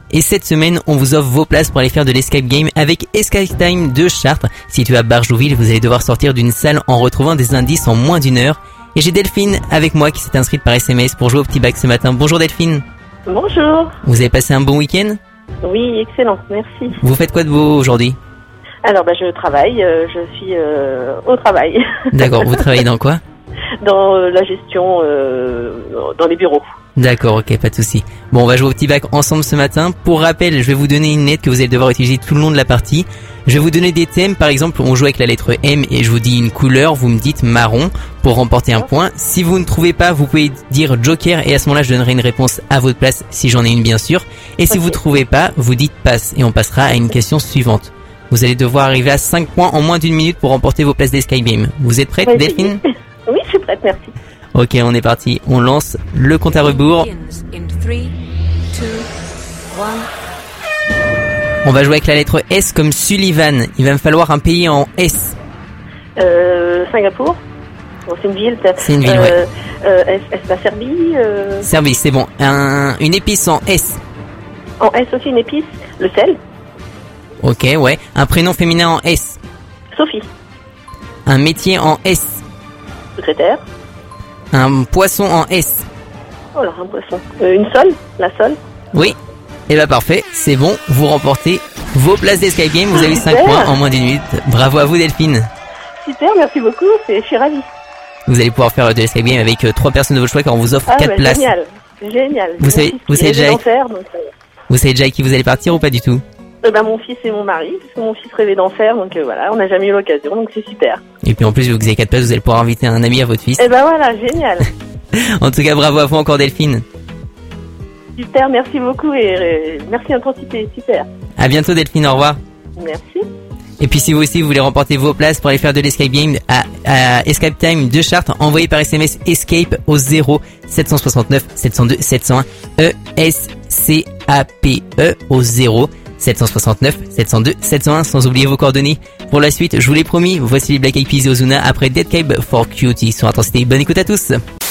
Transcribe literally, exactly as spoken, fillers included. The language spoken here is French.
Et cette semaine, on vous offre vos places pour aller faire de l'escape game avec Escape Time de Chartres. Situé à Barjouville, vous allez devoir sortir d'une salle en retrouvant des indices en moins d'une heure. Et j'ai Delphine avec moi qui s'est inscrite par S M S pour jouer au petit bac ce matin. Bonjour Delphine. Bonjour. Vous avez passé un bon week-end ? Oui, excellent, merci. Vous faites quoi de beau aujourd'hui ? Alors, bah, je travaille, euh, je suis euh, au travail. D'accord, vous travaillez dans quoi ? Dans euh, la gestion, euh, dans les bureaux. D'accord, ok, pas de souci. Bon, on va jouer au petit bac ensemble ce matin. Pour rappel, je vais vous donner une lettre que vous allez devoir utiliser tout le long de la partie. Je vais vous donner des thèmes. Par exemple, on joue avec la lettre M et je vous dis une couleur. Vous me dites marron pour remporter un point. Si vous ne trouvez pas, vous pouvez dire joker et à ce moment-là, je donnerai une réponse à votre place si j'en ai une, bien sûr. Et si Ok. vous trouvez pas, vous dites passe et on passera à une question suivante. Vous allez devoir arriver à cinq points en moins d'une minute pour remporter vos places d'escape game. Vous êtes prête, Ouais, Delphine ? Oui, je suis prête, merci. Ok, on est parti. On lance le compte à rebours. On va jouer avec la lettre S comme Sullivan. Il va me falloir un pays en S. Euh, Singapour. Bon, c'est une ville, peut-être. C'est une ville, euh, ouais. Euh, est-ce, est-ce la Serbie euh... Serbie, c'est bon. Un, une épice en S. En S aussi, une épice. Le sel. Ok, ouais. Un prénom féminin en S. Sophie. Un métier en S. Secrétaire. Un poisson en S. Oh là, un poisson. Euh, une sole. La sole. Oui. Et bah parfait, c'est bon. Vous remportez vos places d'escape game. Vous avez cinq Super. points en moins d'une minute. Bravo à vous Delphine. Super, merci beaucoup. C'est, je suis ravie. Vous allez pouvoir faire de l'escape game avec euh, trois personnes de votre choix car on vous offre Ah, quatre bah, places. génial. Génial. Vous Mon savez- fils, vous il savez est déjà- d'enfer, donc, euh, Vous savez déjà avec qui vous allez partir ou pas du tout ? Euh, bah, mon fils et mon mari, parce que mon fils rêvait d'en faire, donc euh, voilà, on n'a jamais eu l'occasion, donc c'est super. Et puis en plus, vu que vous avez quatre places, vous allez pouvoir inviter un ami à votre fils. Et ben voilà, génial. En tout cas, bravo à vous encore Delphine. Super, merci beaucoup et euh, merci encore, c'était super. À bientôt Delphine, au revoir. Merci. Et puis si vous aussi vous voulez remporter vos places pour aller faire de l'escape game à, à Escape Time de Chartres, envoyez par S M S Escape au zéro sept cent soixante-neuf sept cent deux sept cent un E S C A P E au zéro sept cent soixante-neuf sept cent deux sept cent un sans oublier vos coordonnées. Pour la suite, je vous l'ai promis, voici les Black Eyed Peas et Ozuna après Dead Cab for Cutie sur Intensité. Bonne écoute à tous.